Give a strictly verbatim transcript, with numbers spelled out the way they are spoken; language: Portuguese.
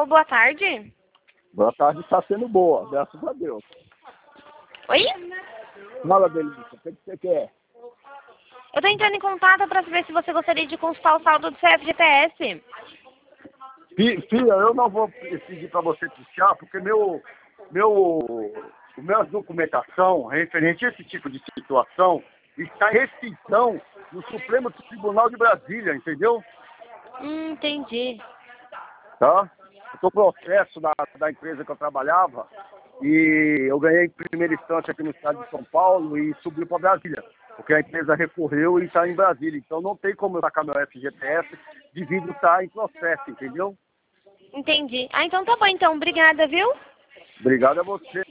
Alô, boa tarde. Boa tarde, está sendo boa, graças a Deus. Oi? Fala, Delícia, o que você quer? Eu tô entrando em contato para saber se você gostaria de consultar o saldo do seu F G T S. Filha, eu não vou pedir para você puxar, porque meu, meu, minha documentação referente a esse tipo de situação está em rescisão no Supremo Tribunal de Brasília, entendeu? Hum, entendi. Tá? Eu tô processo da, da empresa que eu trabalhava e eu ganhei em primeira instância aqui no estado de São Paulo e subiu para Brasília, porque a empresa recorreu e está em Brasília. Então não tem como eu sacar meu F G T S devido estar em processo, entendeu? Entendi. Ah, então tá bom, então. Obrigada, viu? Obrigado a você.